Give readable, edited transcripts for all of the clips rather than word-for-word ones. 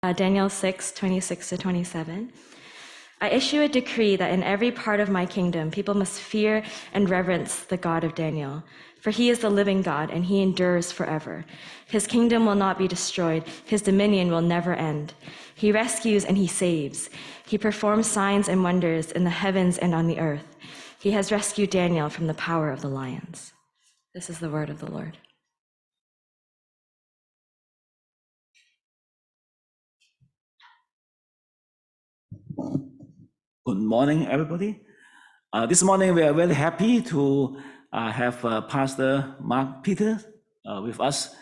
Daniel 6:26-27. I issue a decree that in every part of my kingdom, people must fear and reverence the God of Daniel. For he is the living God, and he endures forever. His kingdom will not be destroyed. His dominion will never end. He rescues and he saves. He performs signs and wonders in the heavens and on the earth. He has rescued Daniel from the power of the lions. This is the word of the Lord. Good morning, everybody. This morning we are very happy to have Pastor Mark Peters with us.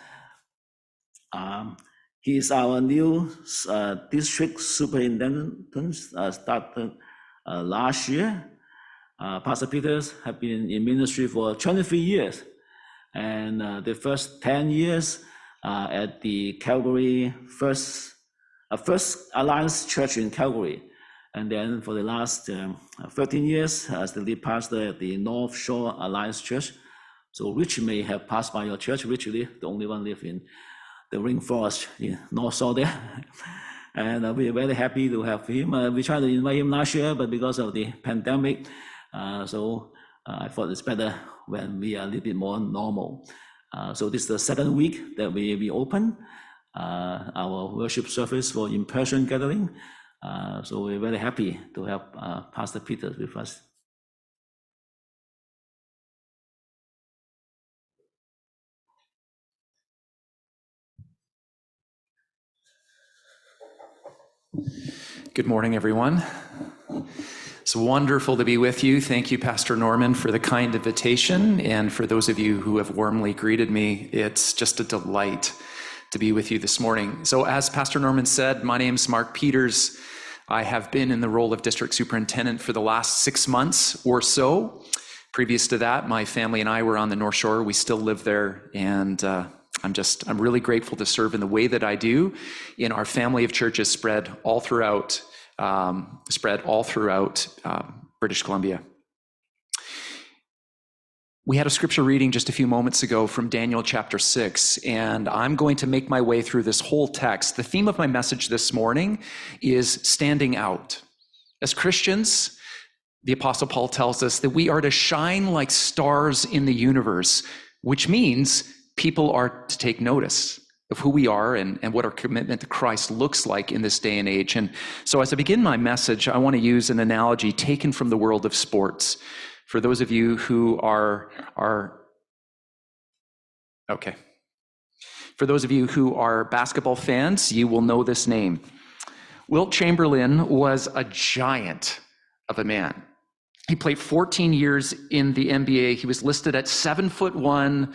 He is our new district superintendent, started last year. Pastor Peters has been in ministry for 23 years, and the first 10 years at the Calgary First Alliance Church in Calgary. And then for the last 13 years as the lead pastor at the North Shore Alliance Church. So Rich may have passed by your church. Rich, the only one live in the rainforest in North Shore there. And we're very happy to have him. We tried to invite him last year, but because of the pandemic, so I thought it's better when we are a little bit more normal. So this is the second week that we open our worship service for in-person gathering. So we're very happy to have Pastor Peters with us. Good morning, everyone. It's wonderful to be with you. Thank you, Pastor Norman, for the kind invitation. And for those of you who have warmly greeted me, it's just a delight to be with you this morning. So as Pastor Norman said, my name's Mark Peters. I have been in the role of district superintendent for the last 6 months or so. Previous to that, my family and I were on the North Shore. We still live there, and I'm really grateful to serve in the way that I do in our family of churches spread all throughout British Columbia. We had a scripture reading just a few moments ago from Daniel chapter 6, and I'm going to make my way through this whole text. The theme of my message this morning is standing out. As Christians, the Apostle Paul tells us that we are to shine like stars in the universe, which means people are to take notice of who we are and what our commitment to Christ looks like in this day and age. And so as I begin my message, I want to use an analogy taken from the world of sports. For those of you who are basketball fans, you will know this name. Wilt Chamberlain was a giant of a man. He played 14 years in the NBA. He was listed at 7'1",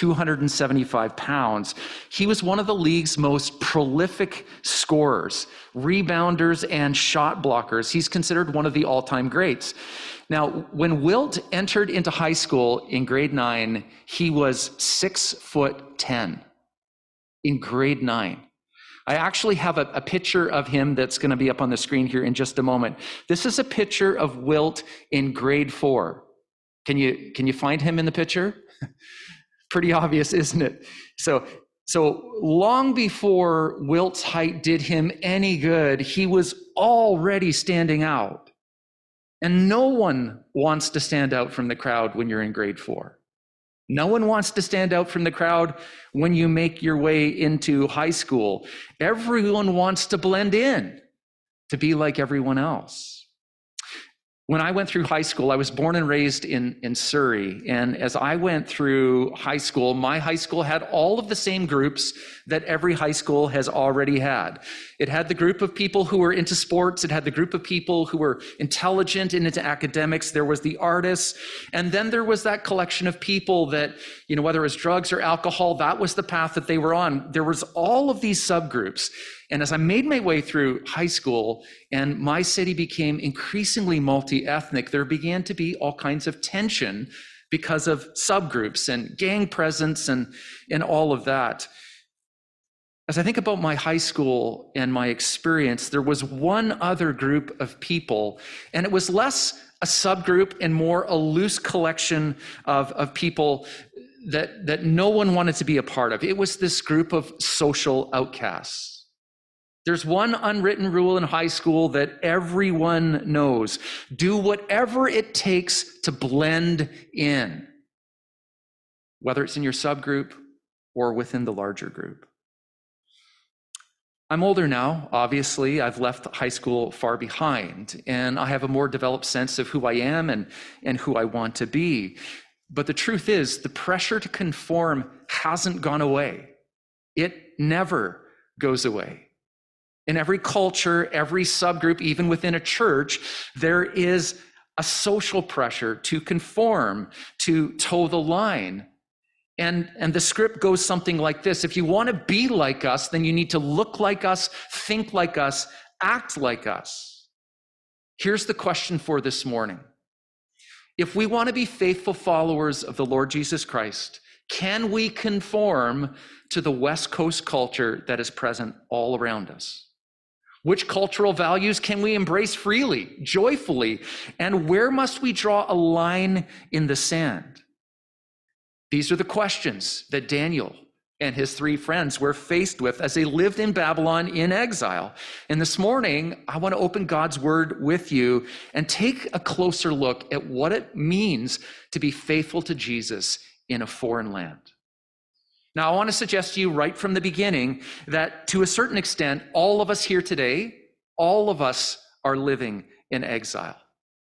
275 pounds. He was one of the league's most prolific scorers, rebounders, and shot blockers. He's considered one of the all-time greats. Now, when Wilt entered into high school in grade 9, he was 6'10" in grade 9. I actually have a picture of him that's going to be up on the screen here in just a moment. This is a picture of Wilt in grade 4. Can you find him in the picture? Pretty obvious, isn't it? So long before Wilt's height did him any good, he was already standing out. And no one wants to stand out from the crowd when you're in grade 4. No one wants to stand out from the crowd when you make your way into high school. Everyone wants to blend in, to be like everyone else. When I went through high school, I was born and raised in Surrey. And as I went through high school, my high school had all of the same groups that every high school has already had. It had the group of people who were into sports. It had the group of people who were intelligent and into academics. There was the artists. And then there was that collection of people that, whether it was drugs or alcohol, that was the path that they were on. There was all of these subgroups. And as I made my way through high school and my city became increasingly multi-ethnic, there began to be all kinds of tension because of subgroups and gang presence and all of that. As I think about my high school and my experience, there was one other group of people, and it was less a subgroup and more a loose collection of people that no one wanted to be a part of. It was this group of social outcasts. There's one unwritten rule in high school that everyone knows. Do whatever it takes to blend in, whether it's in your subgroup or within the larger group. I'm older now, obviously. I've left high school far behind, and I have a more developed sense of who I am and who I want to be. But the truth is, the pressure to conform hasn't gone away. It never goes away. In every culture, every subgroup, even within a church, there is a social pressure to conform, to toe the line. And the script goes something like this. If you want to be like us, then you need to look like us, think like us, act like us. Here's the question for this morning. If we want to be faithful followers of the Lord Jesus Christ, can we conform to the West Coast culture that is present all around us? Which cultural values can we embrace freely, joyfully? And where must we draw a line in the sand? These are the questions that Daniel and his 3 friends were faced with as they lived in Babylon in exile. And this morning, I want to open God's word with you and take a closer look at what it means to be faithful to Jesus in a foreign land. Now, I want to suggest to you right from the beginning that to a certain extent, all of us here today, all of us are living in exile.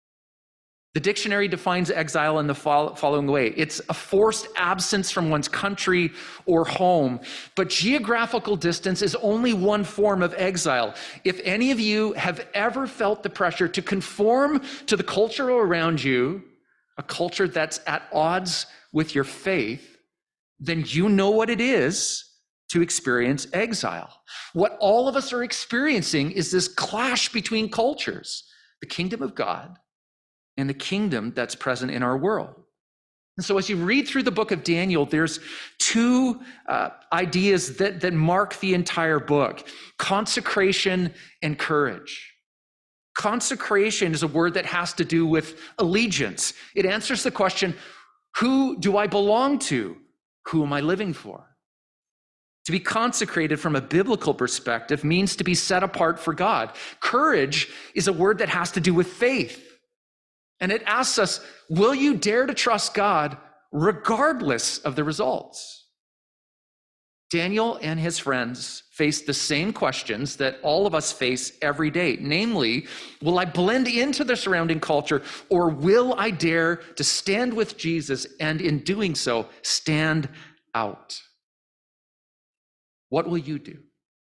The dictionary defines exile in the following way. It's a forced absence from one's country or home, but geographical distance is only one form of exile. If any of you have ever felt the pressure to conform to the culture around you, a culture that's at odds with your faith, then you know what it is to experience exile. What all of us are experiencing is this clash between cultures, the kingdom of God and the kingdom that's present in our world. And so as you read through the book of Daniel, there's 2 ideas that mark the entire book: consecration and courage. Consecration is a word that has to do with allegiance. It answers the question, who do I belong to? Who am I living for? To be consecrated from a biblical perspective means to be set apart for God. Courage is a word that has to do with faith. And it asks us, will you dare to trust God regardless of the results? Daniel and his friends faced the same questions that all of us face every day. Namely, will I blend into the surrounding culture, or will I dare to stand with Jesus and in doing so, stand out? What will you do?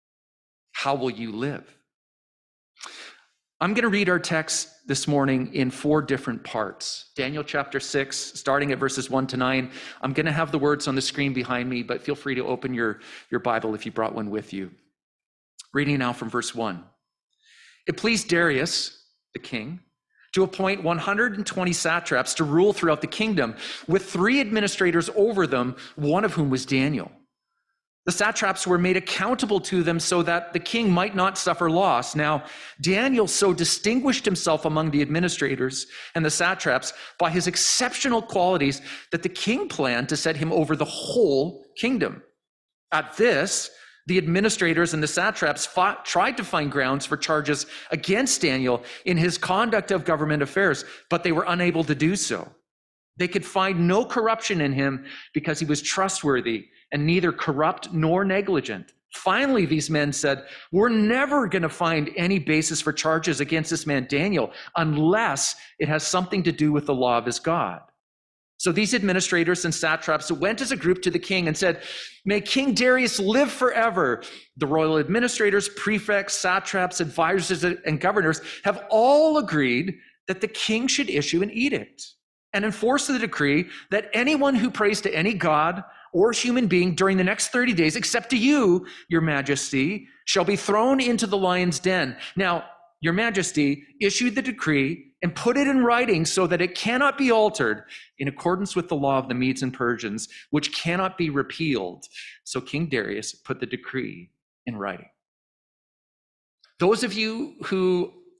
How will you live? I'm going to read our text this morning in 4 different parts. Daniel chapter 6, starting at verses 1 to 9. I'm going to have the words on the screen behind me, but feel free to open your Bible if you brought one with you. Reading now from verse 1. It pleased Darius, the king, to appoint 120 satraps to rule throughout the kingdom, with 3 administrators over them, one of whom was Daniel. The satraps were made accountable to them so that the king might not suffer loss. Now, Daniel so distinguished himself among the administrators and the satraps by his exceptional qualities that the king planned to set him over the whole kingdom. At this, the administrators and the satraps tried to find grounds for charges against Daniel in his conduct of government affairs, but they were unable to do so. They could find no corruption in him because he was trustworthy and neither corrupt nor negligent. Finally, these men said, we're never going to find any basis for charges against this man Daniel unless it has something to do with the law of his God. So these administrators and satraps went as a group to the king and said, may King Darius live forever. The royal administrators, prefects, satraps, advisors, and governors have all agreed that the king should issue an edict and enforce the decree that anyone who prays to any god or human being during the next 30 days, except to you, your majesty, shall be thrown into the lion's den. Now, your majesty issued the decree and put it in writing so that it cannot be altered in accordance with the law of the Medes and Persians, which cannot be repealed. So King Darius put the decree in writing. Those of you who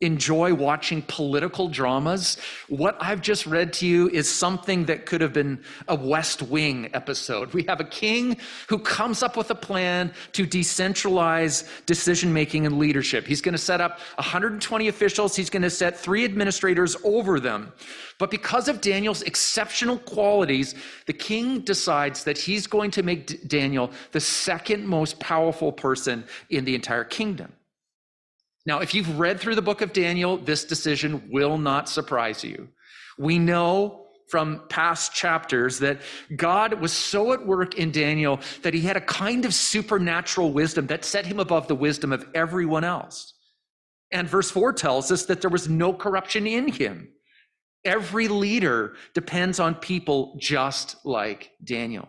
enjoy watching political dramas, what I've just read to you is something that could have been a West Wing episode. We have a king who comes up with a plan to decentralize decision-making and leadership. He's going to set up 120 officials. He's going to set 3 administrators over them. But because of Daniel's exceptional qualities, the king decides that he's going to make Daniel the second most powerful person in the entire kingdom. Now, if you've read through the book of Daniel, this decision will not surprise you. We know from past chapters that God was so at work in Daniel that he had a kind of supernatural wisdom that set him above the wisdom of everyone else. And verse 4 tells us that there was no corruption in him. Every leader depends on people just like Daniel.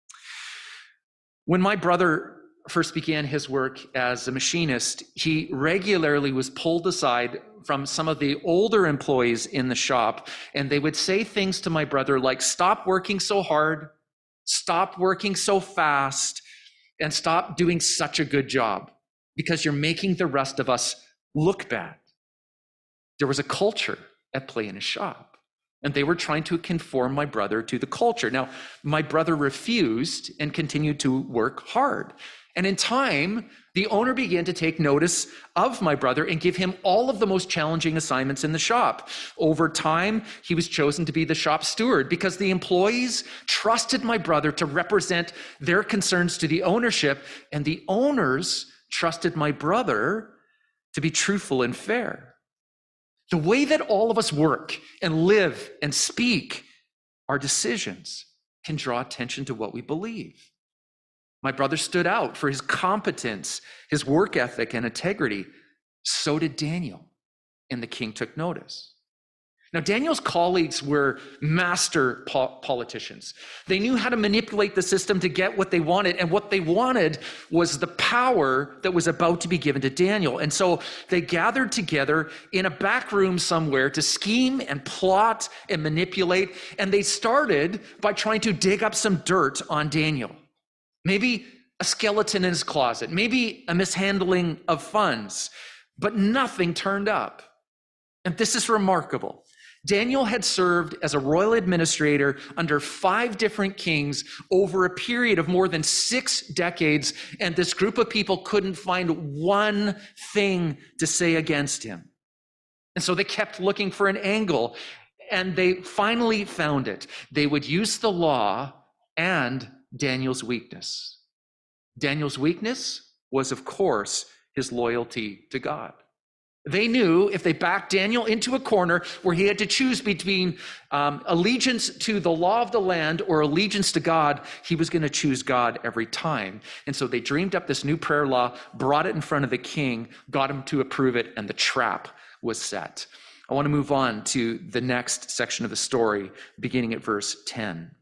When my brother first began his work as a machinist, he regularly was pulled aside from some of the older employees in the shop, and they would say things to my brother like, stop working so hard, stop working so fast, and stop doing such a good job because you're making the rest of us look bad. There was a culture at play in his shop, and they were trying to conform my brother to the culture. Now, my brother refused and continued to work hard. And in time, the owner began to take notice of my brother and give him all of the most challenging assignments in the shop. Over time, he was chosen to be the shop steward because the employees trusted my brother to represent their concerns to the ownership, and the owners trusted my brother to be truthful and fair. The way that all of us work and live and speak, our decisions can draw attention to what we believe. My brother stood out for his competence, his work ethic, and integrity. So did Daniel, and the king took notice. Now, Daniel's colleagues were master politicians. They knew how to manipulate the system to get what they wanted, and what they wanted was the power that was about to be given to Daniel. And so they gathered together in a back room somewhere to scheme and plot and manipulate, and they started by trying to dig up some dirt on Daniel. Maybe a skeleton in his closet, maybe a mishandling of funds, but nothing turned up. And this is remarkable. Daniel had served as a royal administrator under 5 different kings over a period of more than 6 decades, and this group of people couldn't find one thing to say against him. And so they kept looking for an angle, and they finally found it. They would use the law and Daniel's weakness. Daniel's weakness was, of course, his loyalty to God. They knew if they backed Daniel into a corner where he had to choose between allegiance to the law of the land or allegiance to God, he was going to choose God every time. And so they dreamed up this new prayer law, brought it in front of the king, got him to approve it, and the trap was set. I want to move on to the next section of the story, beginning at verse 10.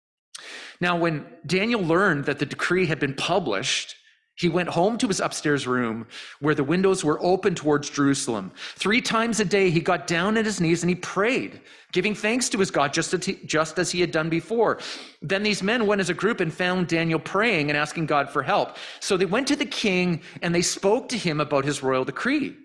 Now, when Daniel learned that the decree had been published, he went home to his upstairs room where the windows were open towards Jerusalem. 3 times a day, he got down on his knees and he prayed, giving thanks to his God just as he had done before. Then these men went as a group and found Daniel praying and asking God for help. So they went to the king and they spoke to him about his royal decree.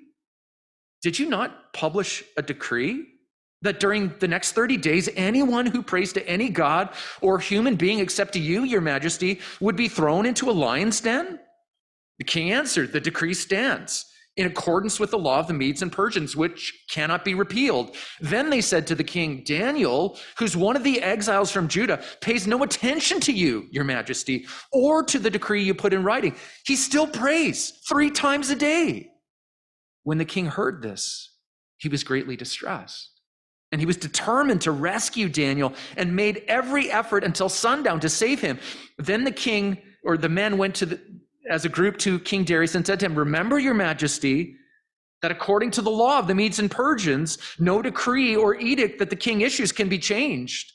Did you not publish a decree that during the next 30 days, anyone who prays to any god or human being except to you, your majesty, would be thrown into a lion's den? The king answered, the decree stands in accordance with the law of the Medes and Persians, which cannot be repealed. Then they said to the king, Daniel, who's one of the exiles from Judah, pays no attention to you, your majesty, or to the decree you put in writing. He still prays 3 times a day. When the king heard this, he was greatly distressed. And he was determined to rescue Daniel and made every effort until sundown to save him. Then the king, or the men went as a group to King Darius and said to him, remember, your majesty, that according to the law of the Medes and Persians, no decree or edict that the king issues can be changed.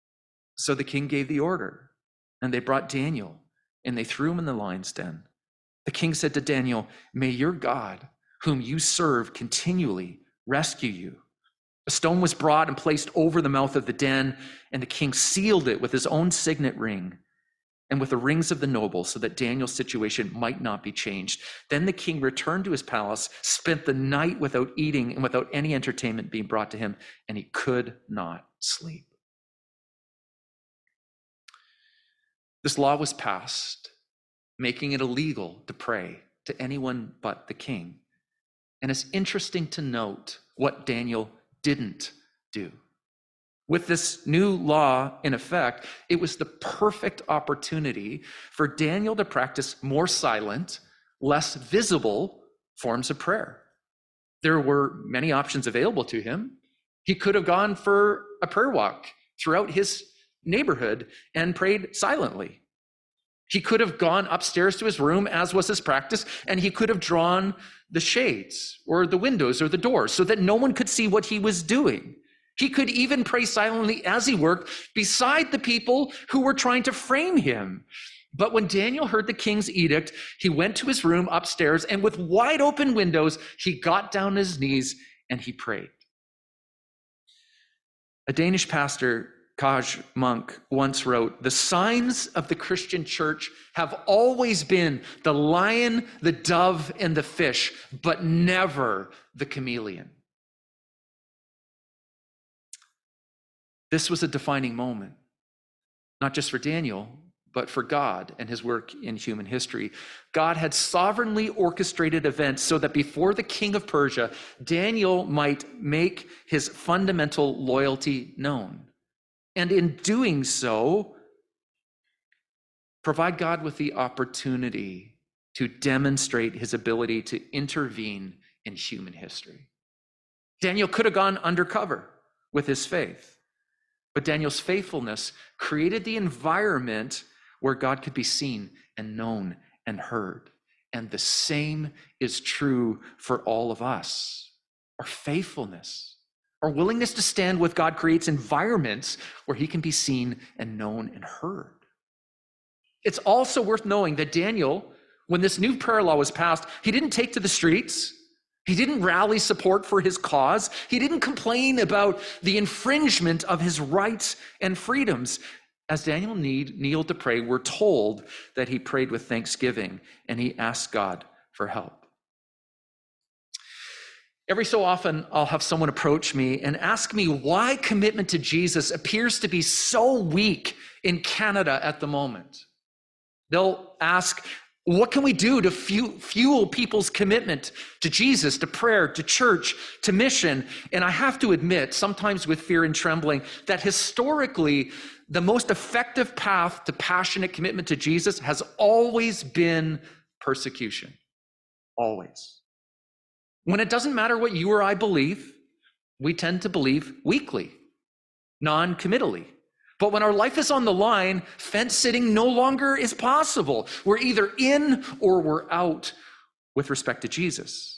So the king gave the order, and they brought Daniel, and they threw him in the lion's den. The king said to Daniel, may your God, whom you serve continually, rescue you. A stone was brought and placed over the mouth of the den, and the king sealed it with his own signet ring. and with the rings of the nobles, so that Daniel's situation might not be changed. Then the king returned to his palace, spent the night without eating and without any entertainment being brought to him, and he could not sleep. This law was passed, making it illegal to pray to anyone but the king. And it's interesting to note what Daniel didn't do. With this new law in effect, it was the perfect opportunity for Daniel to practice more silent, less visible forms of prayer. There were many options available to him. He could have gone for a prayer walk throughout his neighborhood and prayed silently. He could have gone upstairs to his room, as was his practice, and he could have drawn the shades or the windows or the doors so that no one could see what he was doing. He could even pray silently as he worked beside the people who were trying to frame him. But when Daniel heard the king's edict, he went to his room upstairs, and with wide open windows, he got down on his knees and he prayed. A Danish pastor, Kaj Munk, once wrote, "The signs of the Christian church have always been the lion, the dove, and the fish, but never the chameleon." This was a defining moment, not just for Daniel, but for God and his work in human history. God had sovereignly orchestrated events so that before the king of Persia, Daniel might make his fundamental loyalty known. And in doing so, provide God with the opportunity to demonstrate his ability to intervene in human history. Daniel could have gone undercover with his faith. But Daniel's faithfulness created the environment where God could be seen and known and heard. And the same is true for all of us. Our faithfulness, our willingness to stand with God creates environments where he can be seen and known and heard. It's also worth knowing that Daniel, when this new prayer law was passed, he didn't take to the streets. He didn't rally support for his cause. He didn't complain about the infringement of his rights and freedoms. As Daniel kneeled to pray, we're told that he prayed with thanksgiving and he asked God for help. Every so often, I'll have someone approach me and ask me why commitment to Jesus appears to be so weak in Canada at the moment. They'll ask, what can we do to fuel people's commitment to Jesus, to prayer, to church, to mission? And I have to admit, sometimes with fear and trembling, that historically, the most effective path to passionate commitment to Jesus has always been persecution. Always. When it doesn't matter what you or I believe, we tend to believe weakly, non-committally. But when our life is on the line, fence sitting no longer is possible. We're either in or we're out with respect to Jesus.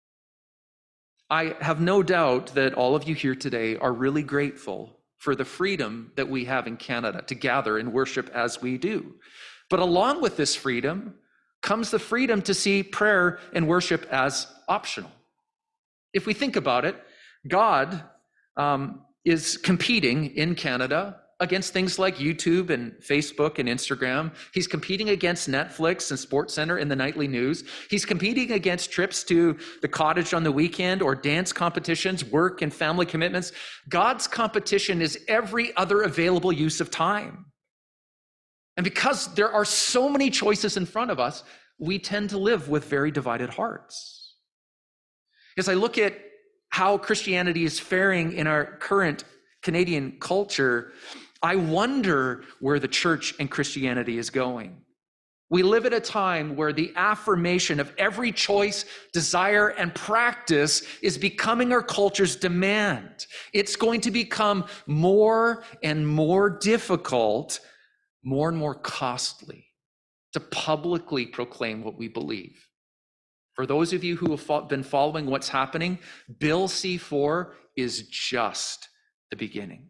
I have no doubt that all of you here today are really grateful for the freedom that we have in Canada to gather and worship as we do. But along with this freedom comes the freedom to see prayer and worship as optional. If we think about it, God is competing in Canada against things like YouTube and Facebook and Instagram. He's competing against Netflix and SportsCenter in the nightly news. He's competing against trips to the cottage on the weekend or dance competitions, work and family commitments. God's competition is every other available use of time. And because there are so many choices in front of us, we tend to live with very divided hearts. As I look at how Christianity is faring in our current Canadian culture, I wonder where the church and Christianity is going. We live at a time where the affirmation of every choice, desire, and practice is becoming our culture's demand. It's going to become more and more difficult, more and more costly to publicly proclaim what we believe. For those of you who have been following what's happening, Bill C-4 is just the beginning.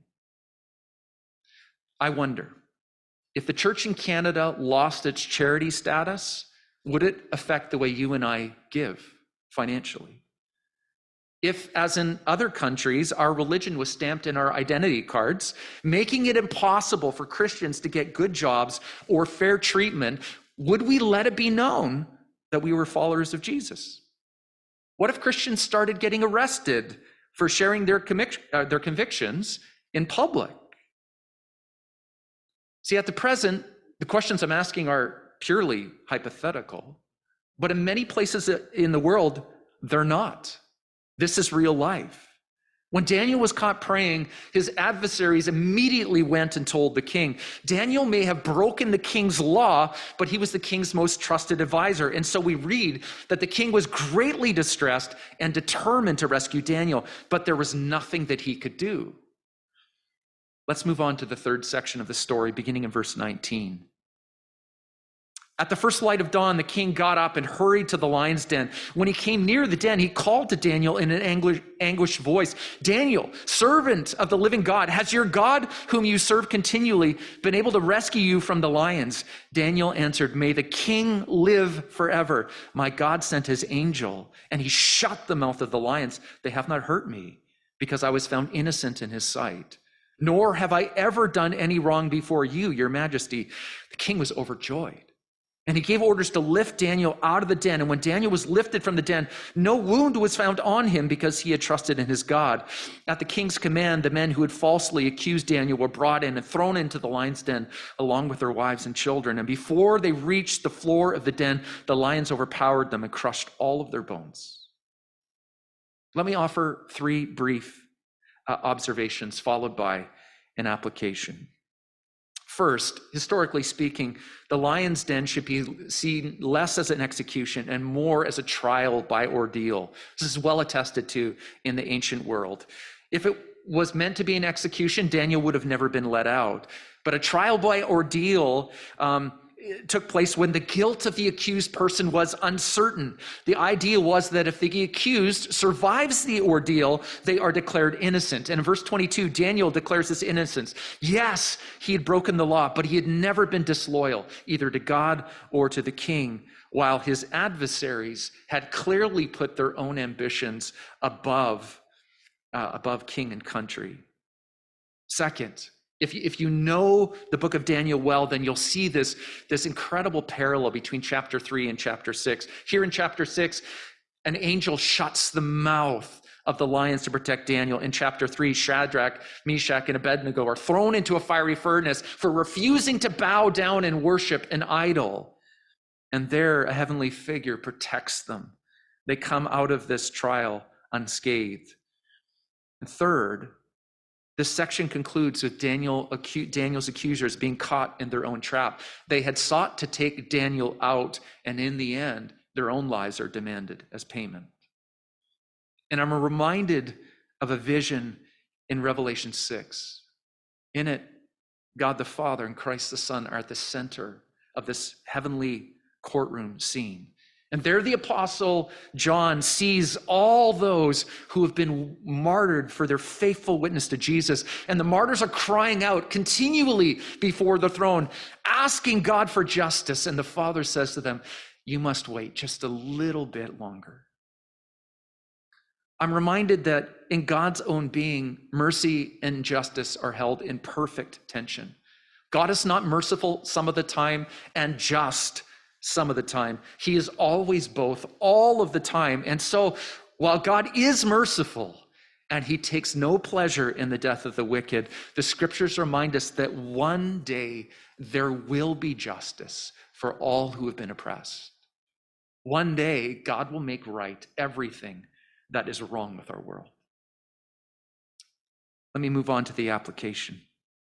I wonder, if the church in Canada lost its charity status, would it affect the way you and I give financially? If, as in other countries, our religion was stamped in our identity cards, making it impossible for Christians to get good jobs or fair treatment, would we let it be known that we were followers of Jesus? What if Christians started getting arrested for sharing their convictions in public? See, at the present, the questions I'm asking are purely hypothetical, but in many places in the world, they're not. This is real life. When Daniel was caught praying, his adversaries immediately went and told the king. Daniel may have broken the king's law, but he was the king's most trusted advisor. And so we read that the king was greatly distressed and determined to rescue Daniel, but there was nothing that he could do. Let's move on to the third section of the story, beginning in verse 19. At the first light of dawn, the king got up and hurried to the lion's den. When he came near the den, he called to Daniel in an anguished voice, "Daniel, servant of the living God, has your God, whom you serve continually, been able to rescue you from the lions?" Daniel answered, "May the king live forever. My God sent his angel, and he shut the mouth of the lions. They have not hurt me, because I was found innocent in his sight. Nor have I ever done any wrong before you, your majesty." The king was overjoyed. And he gave orders to lift Daniel out of the den. And when Daniel was lifted from the den, no wound was found on him because he had trusted in his God. At the king's command, the men who had falsely accused Daniel were brought in and thrown into the lion's den along with their wives and children. And before they reached the floor of the den, the lions overpowered them and crushed all of their bones. Let me offer three brief observations followed by an application. First, historically speaking, the lion's den should be seen less as an execution and more as a trial by ordeal. This is well attested to in the ancient world. If it was meant to be an execution, Daniel would have never been let out. But a trial by ordeal took place when the guilt of the accused person was uncertain. The idea was that if the accused survives the ordeal, they are declared innocent. And in verse 22, Daniel declares his innocence. Yes, he had broken the law, but he had never been disloyal, either to God or to the king, while his adversaries had clearly put their own ambitions above king and country. Second, if you know the book of Daniel well, then you'll see this incredible parallel between chapter 3 and chapter 6. Here in chapter 6, an angel shuts the mouth of the lions to protect Daniel. In chapter 3, Shadrach, Meshach, and Abednego are thrown into a fiery furnace for refusing to bow down and worship an idol. And there, a heavenly figure protects them. They come out of this trial unscathed. And third, this section concludes with Daniel's accusers being caught in their own trap. They had sought to take Daniel out, and in the end, their own lives are demanded as payment. And I'm reminded of a vision in Revelation 6. In it, God the Father and Christ the Son are at the center of this heavenly courtroom scene. And there the apostle John sees all those who have been martyred for their faithful witness to Jesus. And the martyrs are crying out continually before the throne, asking God for justice. And the Father says to them, "You must wait just a little bit longer." I'm reminded that in God's own being, mercy and justice are held in perfect tension. God is not merciful some of the time and just some of the time. He is always both, all of the time. And so while God is merciful and he takes no pleasure in the death of the wicked, the scriptures remind us that one day there will be justice for all who have been oppressed. One day God will make right everything that is wrong with our world. Let me move on to the application.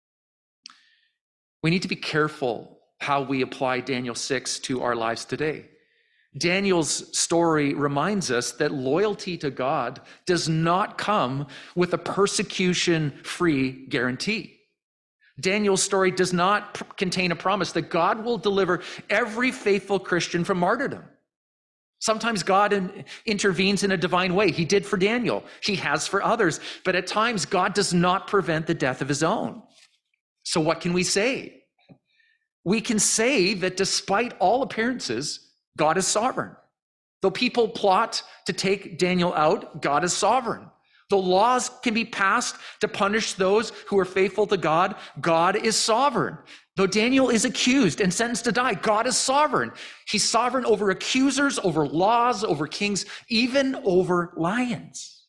We need to be careful how we apply Daniel 6 to our lives today. Daniel's story reminds us that loyalty to God does not come with a persecution-free guarantee. Daniel's story does not contain a promise that God will deliver every faithful Christian from martyrdom. Sometimes God intervenes in a divine way. He did for Daniel. He has for others. But at times, God does not prevent the death of his own. So what can we say? We can say that despite all appearances, God is sovereign. Though people plot to take Daniel out, God is sovereign. Though laws can be passed to punish those who are faithful to God, God is sovereign. Though Daniel is accused and sentenced to die, God is sovereign. He's sovereign over accusers, over laws, over kings, even over lions.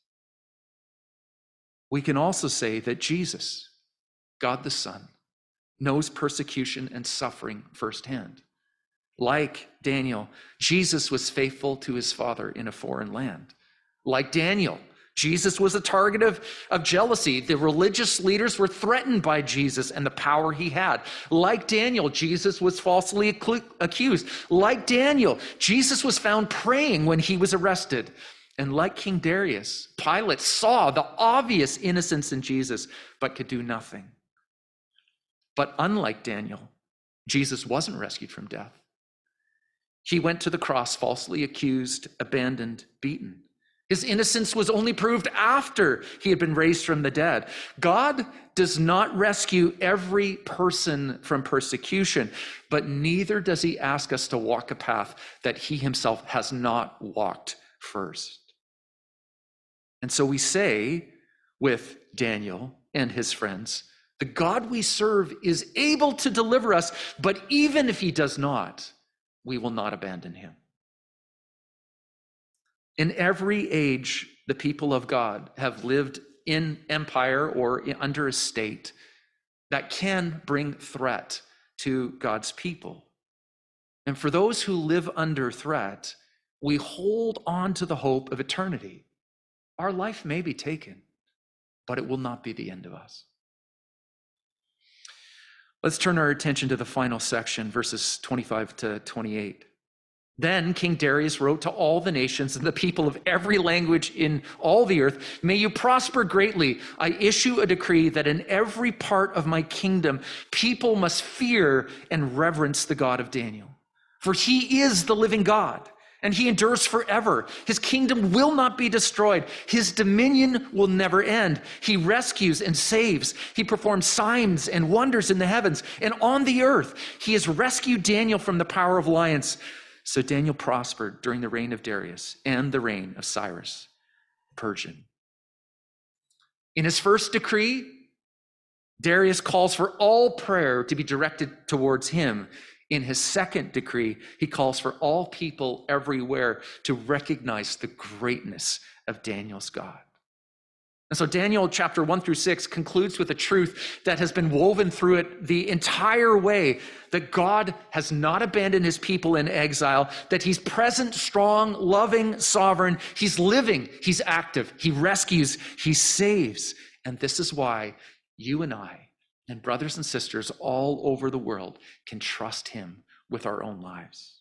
We can also say that Jesus, God the Son, knows persecution and suffering firsthand. Like Daniel, Jesus was faithful to his Father in a foreign land. Like Daniel, Jesus was a target of jealousy. The religious leaders were threatened by Jesus and the power he had. Like Daniel, Jesus was falsely accused. Like Daniel, Jesus was found praying when he was arrested. And like King Darius, Pilate saw the obvious innocence in Jesus, but could do nothing. But unlike Daniel, Jesus wasn't rescued from death. He went to the cross falsely accused, abandoned, beaten. His innocence was only proved after he had been raised from the dead. God does not rescue every person from persecution, but neither does he ask us to walk a path that he himself has not walked first. And so we say with Daniel and his friends, the God we serve is able to deliver us, but even if he does not, we will not abandon him. In every age, the people of God have lived in empire or under a state that can bring threat to God's people. And for those who live under threat, we hold on to the hope of eternity. Our life may be taken, but it will not be the end of us. Let's turn our attention to the final section, verses 25 to 28. Then King Darius wrote to all the nations and the people of every language in all the earth, "May you prosper greatly. I issue a decree that in every part of my kingdom, people must fear and reverence the God of Daniel. For he is the living God, and he endures forever. His kingdom will not be destroyed. His dominion will never end. He rescues and saves. He performs signs and wonders in the heavens and on the earth. He has rescued Daniel from the power of lions." So Daniel prospered during the reign of Darius and the reign of Cyrus, Persian. In his first decree, Darius calls for all prayer to be directed towards him. In his second decree, he calls for all people everywhere to recognize the greatness of Daniel's God. And so Daniel chapter 1 through 6 concludes with a truth that has been woven through it the entire way, that God has not abandoned his people in exile, that he's present, strong, loving, sovereign. He's living, he's active, he rescues, he saves. And this is why you and I and brothers and sisters all over the world can trust him with our own lives.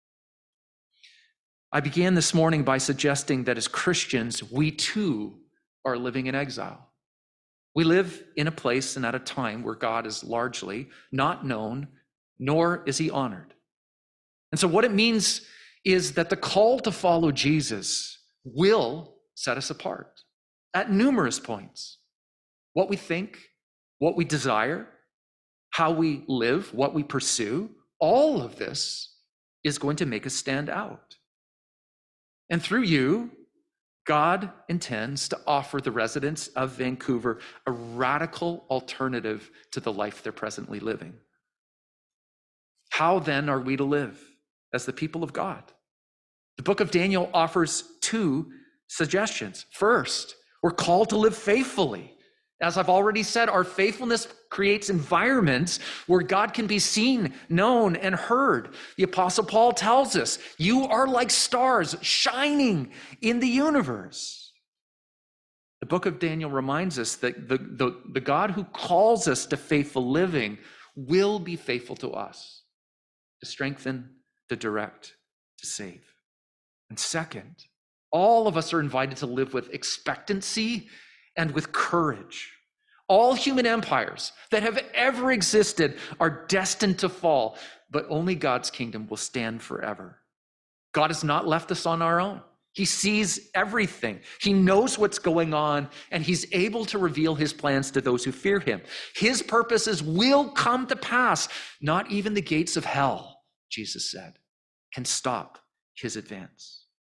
I began this morning by suggesting that as Christians, we too are living in exile. We live in a place and at a time where God is largely not known, nor is he honored. And so what it means is that the call to follow Jesus will set us apart at numerous points. What we think, what we desire, how we live, what we pursue, all of this is going to make us stand out. And through you, God intends to offer the residents of Vancouver a radical alternative to the life they're presently living. How then are we to live as the people of God? The book of Daniel offers two suggestions. First, we're called to live faithfully. As I've already said, our faithfulness creates environments where God can be seen, known, and heard. The Apostle Paul tells us, you are like stars shining in the universe. The book of Daniel reminds us that the God who calls us to faithful living will be faithful to us, to strengthen, to direct, to save. And second, all of us are invited to live with expectancy and with courage. All human empires that have ever existed are destined to fall, but only God's kingdom will stand forever. God has not left us on our own. He sees everything. He knows what's going on, and he's able to reveal his plans to those who fear him. His purposes will come to pass. Not even the gates of hell, Jesus said, can stop his advance.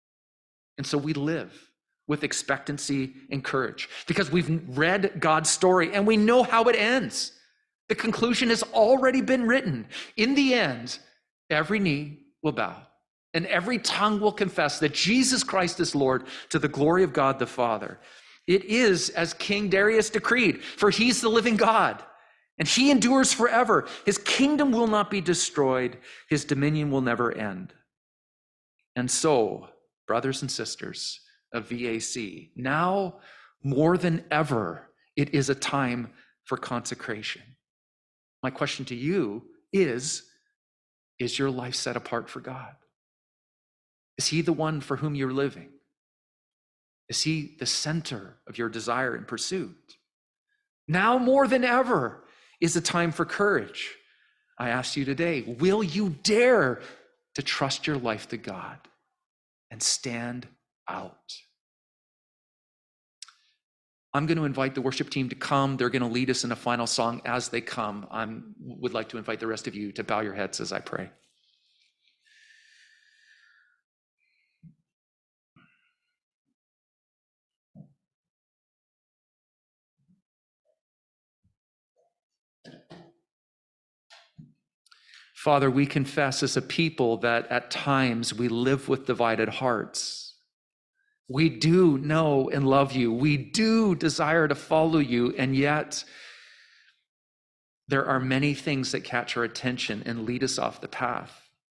And so we live with expectancy and courage because we've read God's story and we know how it ends. The conclusion has already been written. In the end, every knee will bow and every tongue will confess that Jesus Christ is Lord to the glory of God the Father. It is as King Darius decreed, for he's the living God and he endures forever. His kingdom will not be destroyed. His dominion will never end. And so, brothers and sisters of VAC, now more than ever, it is a time for consecration. My question to you is your life set apart for God? Is he the one for whom you're living? Is he the center of your desire and pursuit? Now more than ever is a time for courage. I ask you today, will you dare to trust your life to God and stand out? I'm going to invite the worship team to come. They're going to lead us in a final song. As they come, I would like to invite the rest of you to bow your heads as I pray. Father, we confess as a people that at times we live with divided hearts. We do know and love you. We do desire to follow you, and yet there are many things that catch our attention and lead us off the path.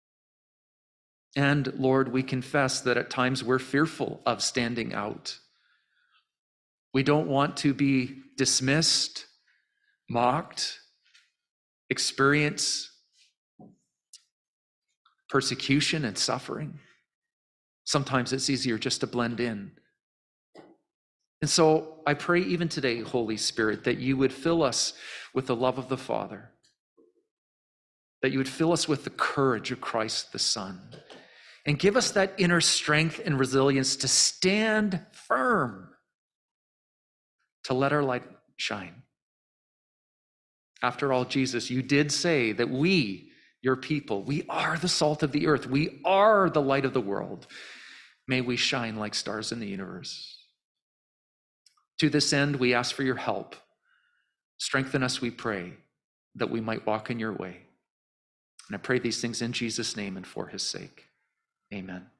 And Lord, we confess that at times we're fearful of standing out. We don't want to be dismissed, mocked, experience persecution and suffering. Sometimes it's easier just to blend in. And so I pray even today, Holy Spirit, that you would fill us with the love of the Father, that you would fill us with the courage of Christ the Son, and give us that inner strength and resilience to stand firm, to let our light shine. After all, Jesus, you did say that we, your people, we are the salt of the earth. We are the light of the world. May we shine like stars in the universe. To this end, we ask for your help. Strengthen us, we pray, that we might walk in your way. And I pray these things in Jesus' name and for his sake. Amen.